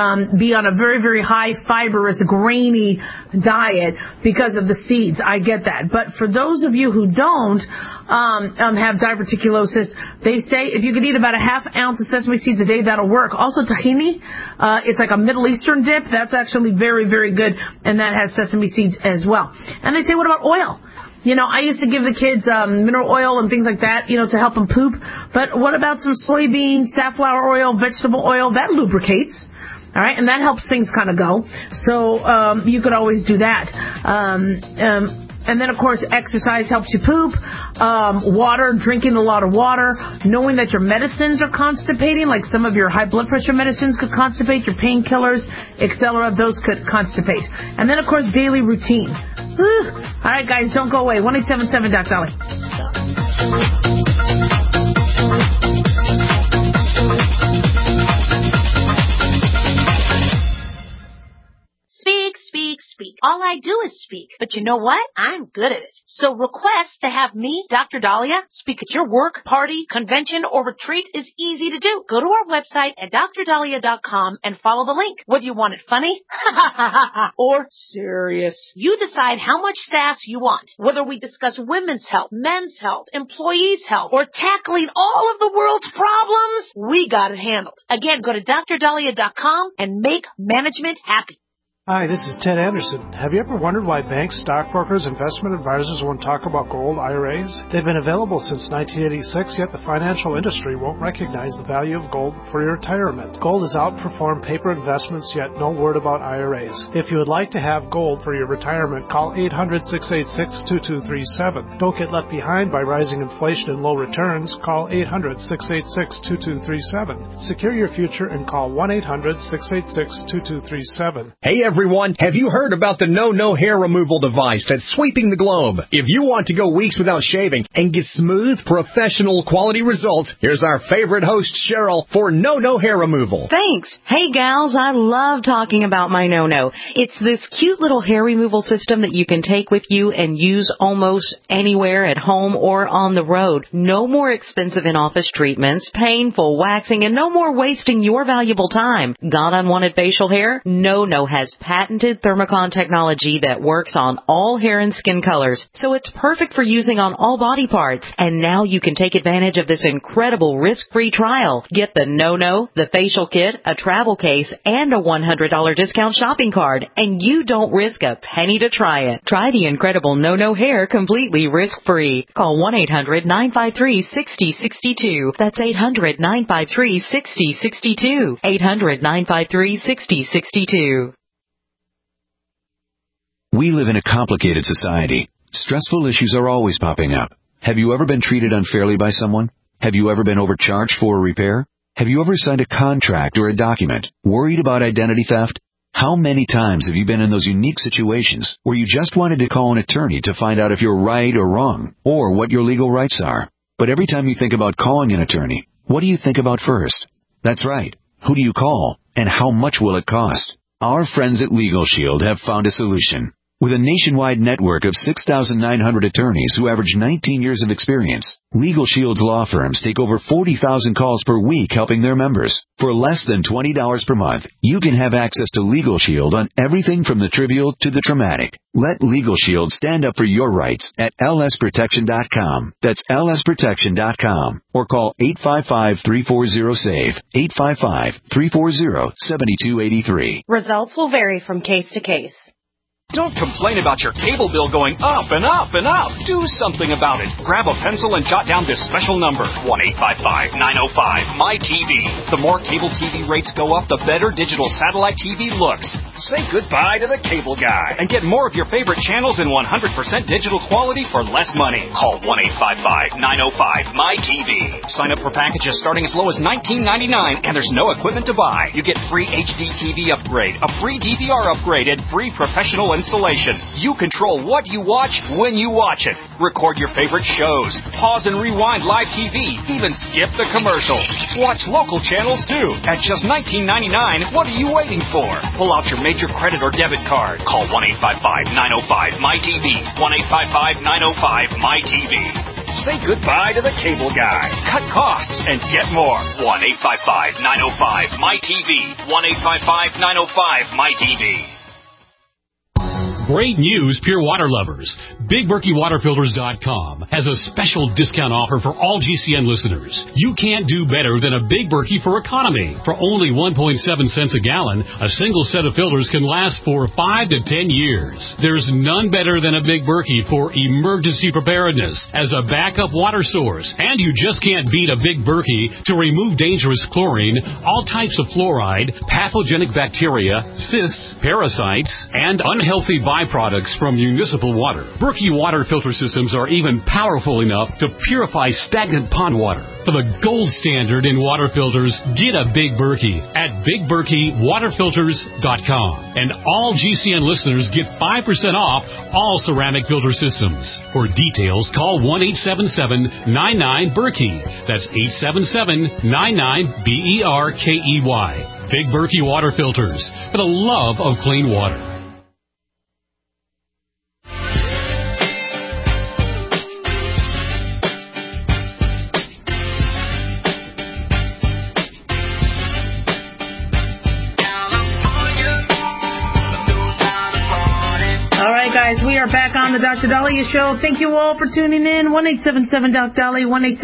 be on a very, very high fibrous, grainy diet because of the seeds. I get that. But for those of you who don't have diverticulosis, they say if you could eat about a half ounce of sesame seeds a day, that'll work. Also, tahini, it's like a Middle Eastern dip. That's actually very, very good, and that has sesame seeds as well. And they say, what about oil? You know, I used to give the kids mineral oil and things like that, you know, to help them poop. But what about some soybean, safflower oil, vegetable oil? That lubricates. All right, and that helps things kind of go. So you could always do that. And then, of course, exercise helps you poop. Water, drinking a lot of water. Knowing that your medicines are constipating, like some of your high blood pressure medicines could constipate, your painkillers, etc., those could constipate. And then, of course, daily routine. Whew. All right, guys, don't go away. 1-877-Doc-Dolly. Speak. All I do is speak. But you know what? I'm good at it. So request to have me, Dr. Dahlia, speak at your work, party, convention, or retreat is easy to do. Go to our website at drdahlia.com and follow the link. Whether you want it funny or serious, you decide how much sass you want. Whether we discuss women's health, men's health, employees' health, or tackling all of the world's problems, we got it handled. Again, go to drdahlia.com and make management happy. Hi, this is Ted Anderson. Have you ever wondered why banks, stockbrokers, investment advisors won't talk about gold IRAs? They've been available since 1986, yet the financial industry won't recognize the value of gold for your retirement. Gold has outperformed paper investments, yet no word about IRAs. If you would like to have gold for your retirement, call 800-686-2237. Don't get left behind by rising inflation and low returns. Call 800-686-2237. Secure your future and call 1-800-686-2237. Hey everyone, have you heard about the No hair removal device that's sweeping the globe? If you want to go weeks without shaving and get smooth, professional quality results, here's our favorite host, Cheryl, for No hair removal. Thanks. Hey gals, I love talking about my No. It's this cute little hair removal system that you can take with you and use almost anywhere at home or on the road. No more expensive in-office treatments, painful waxing, and no more wasting your valuable time. Got unwanted facial hair? No has patented Thermocon technology that works on all hair and skin colors, so it's perfect for using on all body parts. And now you can take advantage of this incredible risk-free trial. Get the No, the facial kit, a travel case, and a $100 discount shopping card, and you don't risk a penny to try it. Try the incredible No hair completely risk-free. Call 1-800-953-6062. That's 800-953-6062. 800-953-6062. We live in a complicated society. Stressful issues are always popping up. Have you ever been treated unfairly by someone? Have you ever been overcharged for a repair? Have you ever signed a contract or a document worried about identity theft? How many times have you been in those unique situations where you just wanted to call an attorney to find out if you're right or wrong, or what your legal rights are? But every time you think about calling an attorney, what do you think about first? That's right. Who do you call, and how much will it cost? Our friends at Legal Shield have found a solution. With a nationwide network of 6,900 attorneys who average 19 years of experience, Legal Shield's law firms take over 40,000 calls per week helping their members. For less than $20 per month, you can have access to Legal Shield on everything from the trivial to the traumatic. Let Legal Shield stand up for your rights at lsprotection.com. That's lsprotection.com. Or call 855-340-SAVE, 855-340-7283. Results will vary from case to case. Don't complain about your cable bill going up and up and up. Do something about it. Grab a pencil and jot down this special number, 1-855-905-MY-TV. The more cable TV rates go up, the better digital satellite TV looks. Say goodbye to the cable guy and get more of your favorite channels in 100% digital quality for less money. Call 1-855-905-MY-TV. Sign up for packages starting as low as $19.99, and there's no equipment to buy. You get free HD TV upgrade, a free DVR upgrade, and free professional installation. You control what you watch when you watch it. Record your favorite shows. Pause and rewind live TV. Even skip the commercials. Watch local channels too. At just $19.99, what are you waiting for? Pull out your major credit or debit card. Call 1-855-905-MY-TV. 1-855-905-MY-TV. Say goodbye to the cable guy. Cut costs and get more. 1-855-905-MY-TV. 1-855-905-MY-TV. Great news, pure water lovers. BigBerkeyWaterFilters.com has a special discount offer for all GCN listeners. You can't do better than a Big Berkey for economy. For only 1.7 cents a gallon, a single set of filters can last for 5 to 10 years. There's none better than a Big Berkey for emergency preparedness as a backup water source. And you just can't beat a Big Berkey to remove dangerous chlorine, all types of fluoride, pathogenic bacteria, cysts, parasites, and unhealthy byproducts from municipal water. Berkey water filter systems are even powerful enough to purify stagnant pond water. For the gold standard in water filters, get a Big Berkey at BigBerkeyWaterFilters.com. And all GCN listeners get 5% off all ceramic filter systems. For details, call 1-877-99-BERKEY. That's 877-99-BERKEY. Big Berkey Water Filters, for the love of clean water. Guys, we are back on the Dr. Dahlia Show. Thank you all for tuning in. 1-877-DOC-DALI,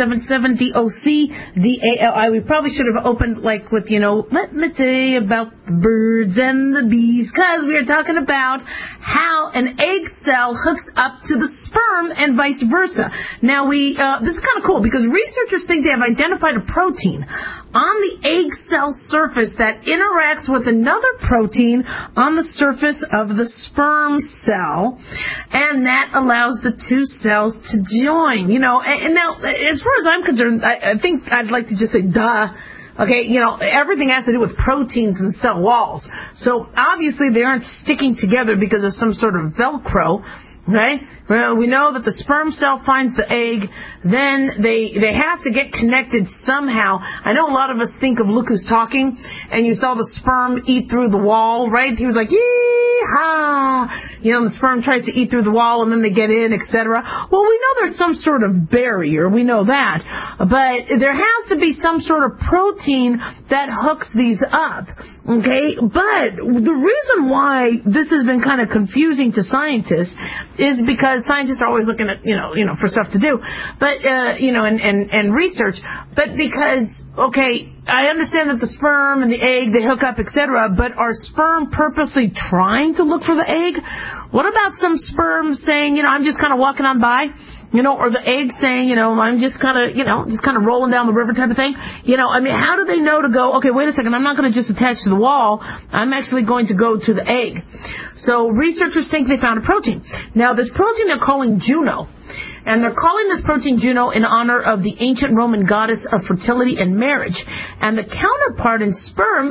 1-877-DOC-DALI. We probably should have opened like with, let me tell you about the birds and the bees, because we are talking about how an egg cell hooks up to the sperm and vice versa. Now, this is kind of cool because researchers think they have identified a protein on the egg cell surface that interacts with another protein on the surface of the sperm cell, and that allows the two cells to join. And now, as far as I'm concerned, I think I'd like to just say, duh. Okay, everything has to do with proteins and cell walls. So obviously they aren't sticking together because of some sort of Velcro. Right? Well, we know that the sperm cell finds the egg, then they have to get connected somehow. I know a lot of us think of Look Who's Talking, and you saw the sperm eat through the wall, right? He was like, yee-haw! The sperm tries to eat through the wall, and then they get in, etc. Well, we know there's some sort of barrier. We know that. But there has to be some sort of protein that hooks these up. Okay? But the reason why this has been kind of confusing to scientists is because scientists are always looking at, for stuff to do, but, and research, but because, okay, I understand that the sperm and the egg, they hook up, etc., but are sperm purposely trying to look for the egg? What about some sperm saying, I'm just kind of walking on by? Or the egg saying, I'm just kind of rolling down the river type of thing. How do they know to go, okay, wait a second, I'm not going to just attach to the wall. I'm actually going to go to the egg. So researchers think they found a protein. Now, this protein they're calling Juno. And they're calling this protein Juno in honor of the ancient Roman goddess of fertility and marriage. And the counterpart in sperm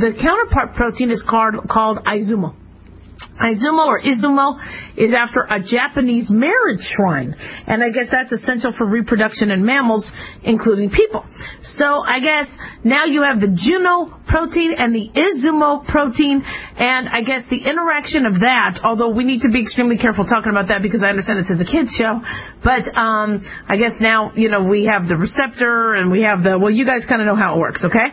protein is called Izumo. Izumo or Izumo is after a Japanese marriage shrine. And I guess that's essential for reproduction in mammals, including people. So I guess now you have the Juno protein and the Izumo protein, and I guess the interaction of that, although we need to be extremely careful talking about that because I understand this is a kid's show, but I guess now, we have the receptor and we have you guys kind of know how it works, okay?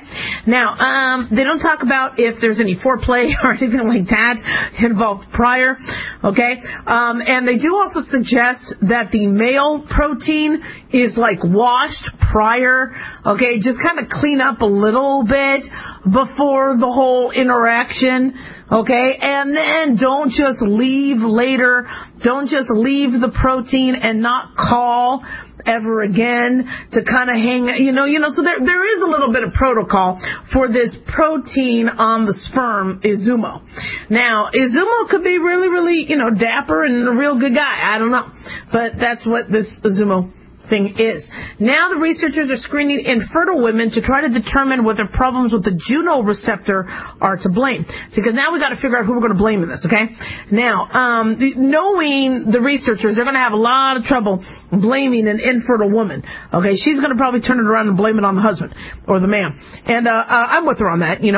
Now, they don't talk about if there's any foreplay or anything like that involved prior, okay? And they do also suggest that the male protein is like washed prior, okay? Just kind of clean up a little bit before the whole interaction, okay? And then don't just leave later. Don't just leave the protein and not call ever again to kind of hang, so there is a little bit of protocol for this protein on the sperm, Izumo. Now, Izumo could be really, really, dapper and a real good guy. I don't know. But that's what this Izumo thing is. Now the researchers are screening infertile women to try to determine whether problems with the Juno receptor are to blame. Because now we got to figure out who we're going to blame in this, okay? Now, knowing the researchers, they're going to have a lot of trouble blaming an infertile woman, okay? She's going to probably turn it around and blame it on the husband or the man. And I'm with her on that.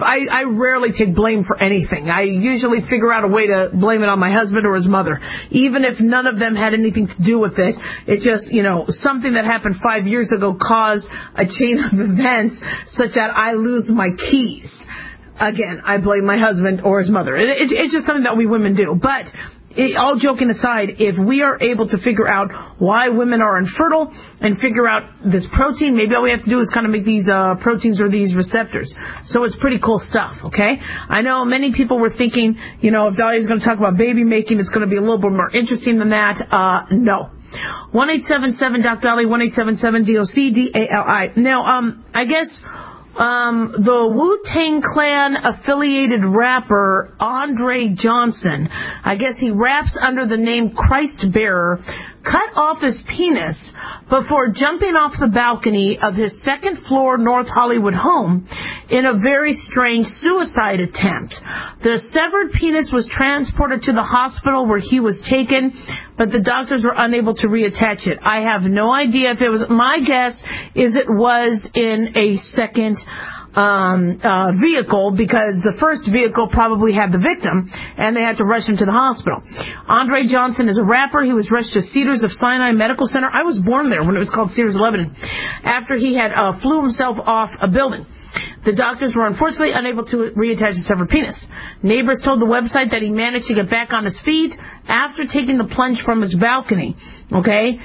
I rarely take blame for anything. I usually figure out a way to blame it on my husband or his mother, even if none of them had anything to do with it. It's just, something that happened 5 years ago caused a chain of events such that I lose my keys. Again, I blame my husband or his mother. It's just something that we women do. But all joking aside, if we are able to figure out why women are infertile and figure out this protein, maybe all we have to do is kind of make these proteins or these receptors. So it's pretty cool stuff, okay? I know many people were thinking, if Dahlia's going to talk about baby making, it's going to be a little bit more interesting than that. No. 1-877-DOC-DALI, 1-877-DOC-DALI. Now, I guess the Wu-Tang Clan affiliated rapper Andre Johnson, I guess he raps under the name Christ Bearer, cut off his penis before jumping off the balcony of his second-floor North Hollywood home in a very strange suicide attempt. The severed penis was transported to the hospital where he was taken, but the doctors were unable to reattach it. I have no idea if it was. My guess is it was in a second vehicle, because the first vehicle probably had the victim and they had to rush him to the hospital. Andre Johnson is a rapper. He was rushed to Cedars of Sinai Medical Center. I was born there when it was called Cedars, Lebanon, after he had flew himself off a building. The doctors were unfortunately unable to reattach the severed penis. Neighbors told the website that he managed to get back on his feet after taking the plunge from his balcony. Okay?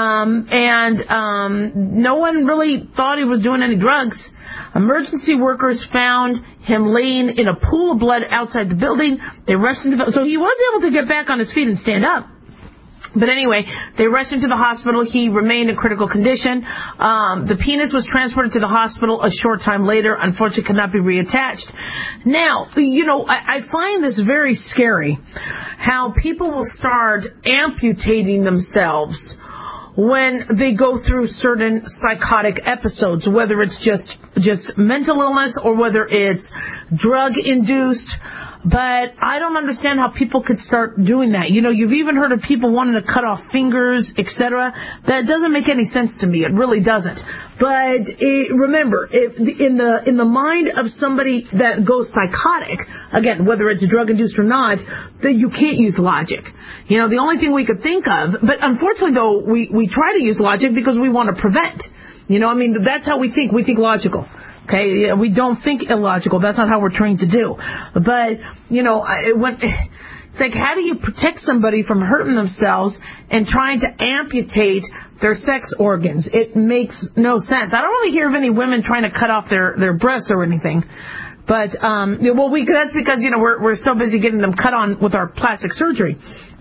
No one really thought he was doing any drugs. Emergency workers found him laying in a pool of blood outside the building. They rushed him so he was able to get back on his feet and stand up. But anyway, they rushed him to the hospital. He remained in critical condition. The penis was transported to the hospital a short time later. Unfortunately, could not be reattached. Now, I find this very scary, how people will start amputating themselves when they go through certain psychotic episodes, whether it's just mental illness or whether it's drug-induced. But I don't understand how people could start doing that. You've even heard of people wanting to cut off fingers, etc. That doesn't make any sense to me. It really doesn't. But remember, in the mind of somebody that goes psychotic, again, whether it's drug-induced or not, that you can't use logic. The only thing we could think of, but unfortunately, though, we try to use logic because we want to prevent. That's how we think. We think logical. Okay, we don't think illogical. That's not how we're trained to do. But, it's like, how do you protect somebody from hurting themselves and trying to amputate their sex organs? It makes no sense. I don't really hear of any women trying to cut off their breasts or anything. But that's because we're so busy getting them cut on with our plastic surgery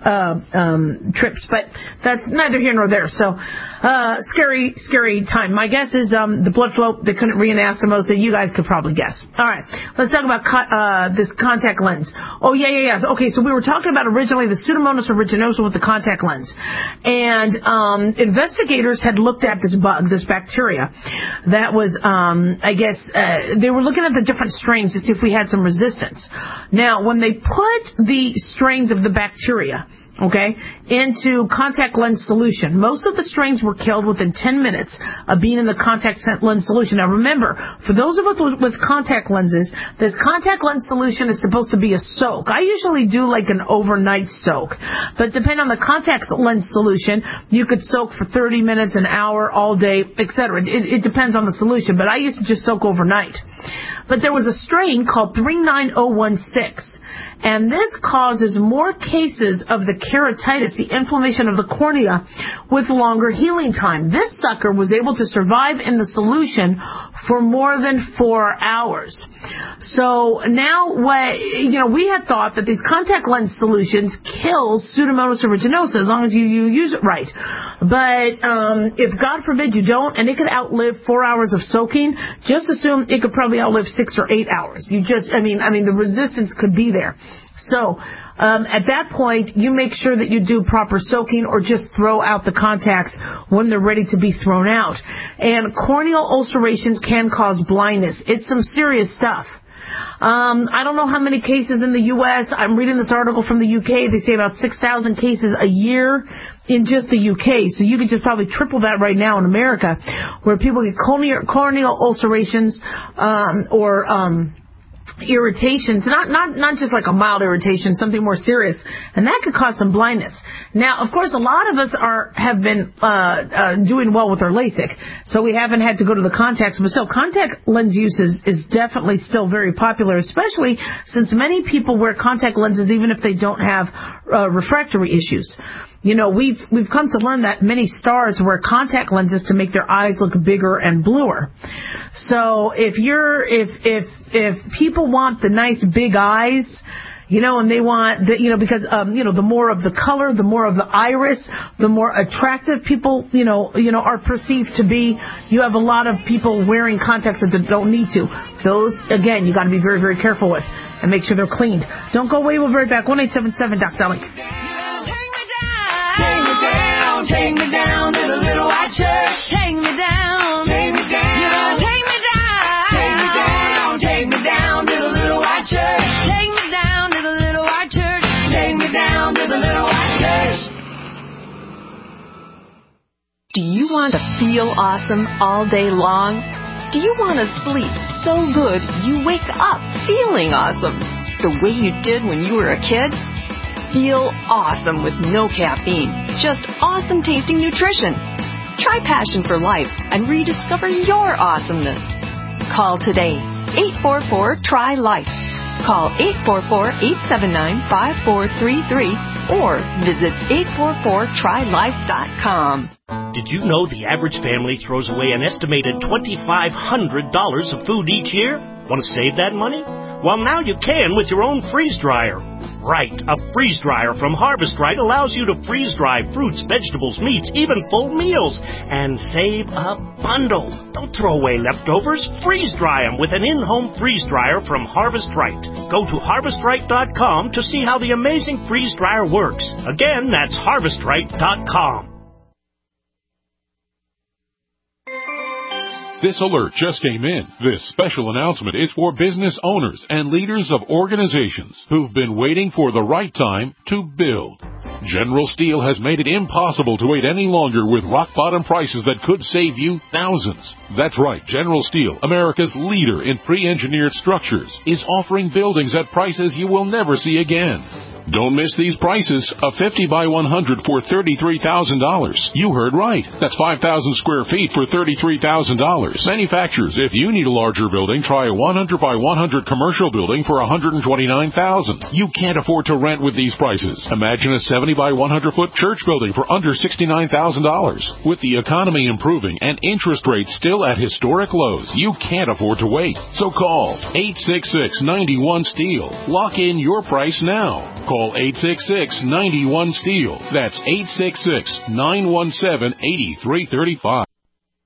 trips. But that's neither here nor there. So scary time. My guess is the blood flow. They couldn't reanastomose it. You guys could probably guess. All right, let's talk about this contact lens. Oh yeah. Okay, so we were talking about originally the Pseudomonas aeruginosa with the contact lens, and investigators had looked at this bug, this bacteria. That was, they were looking at the different strains to see if we had some resistance. Now, when they put the strains of the bacteria, into contact lens solution, most of the strains were killed within 10 minutes of being in the contact lens solution. Now remember, for those of us with contact lenses, this contact lens solution is supposed to be a soak. I usually do like an overnight soak, but depending on the contact lens solution, you could soak for 30 minutes, an hour, all day, etc. It depends on the solution, but I used to just soak overnight. But there was a strain called 39016. And this causes more cases of the keratitis, the inflammation of the cornea, with longer healing time. This sucker was able to survive in the solution for more than 4 hours. So now we had thought that these contact lens solutions kill Pseudomonas aeruginosa as long as you use it right. But if God forbid you don't, and it could outlive 4 hours of soaking, just assume it could probably outlive 6 or 8 hours. The resistance could be there. So at that point, you make sure that you do proper soaking or just throw out the contacts when they're ready to be thrown out. And corneal ulcerations can cause blindness. It's some serious stuff. I don't know how many cases in the U.S. I'm reading this article from the U.K. They say about 6,000 cases a year in just the U.K. So you could just probably triple that right now in America, where people get corneal ulcerations or irritations, not just like a mild irritation, something more serious, and that could cause some blindness. Now, of course, a lot of us have been doing well with our LASIK, so we haven't had to go to the contacts, but still, contact lens use is definitely still very popular, especially since many people wear contact lenses even if they don't have refractory issues. We've come to learn that many stars wear contact lenses to make their eyes look bigger and bluer. So if people want the nice big eyes, and they want because the more of the color, the more of the iris, the more attractive people are perceived to be. You have a lot of people wearing contacts that don't need to. Those, again, you got to be very, very careful with and make sure they're cleaned. Don't go away. We'll be right back. 1-877 Doc Dolly. Take me down to the little white church. Take me down. Take me down. You know, take me down. Take me down. Take me down to the little white church. Take me down to the little white church. Take me down to the little white church. Do you want to feel awesome all day long? Do you want to sleep so good you wake up feeling awesome, the way you did when you were a kid? Feel awesome with no caffeine, just awesome tasting nutrition. Try Passion for Life and rediscover your awesomeness. Call today, 844-TRY-LIFE. Call 844-879-5433 or visit 844-TRYLIFE.com. Did you know the average family throws away an estimated $2,500 of food each year? Want to save that money? Well, now you can with your own freeze dryer. Right, a freeze dryer from Harvest Right allows you to freeze dry fruits, vegetables, meats, even full meals, and save a bundle. Don't throw away leftovers. Freeze dry them with an in-home freeze dryer from Harvest Right. Go to harvestright.com to see how the amazing freeze dryer works. Again, that's harvestright.com. This alert just came in. This special announcement is for business owners and leaders of organizations who've been waiting for the right time to build. General Steel has made it impossible to wait any longer with rock-bottom prices that could save you thousands. That's right, General Steel, America's leader in pre-engineered structures, is offering buildings at prices you will never see again. Don't miss these prices. A 50 by 100 for $33,000. You heard right. That's 5,000 square feet for $33,000. Manufacturers, if you need a larger building, try a 100 by 100 commercial building for $129,000. You can't afford to rent with these prices. Imagine a 70 by 100 foot church building for under $69,000. With the economy improving and interest rates still at historic lows, you can't afford to wait. So call 866-91-STEEL. Lock in your price now. Call 866-91-STEEL. That's 866-917-8335.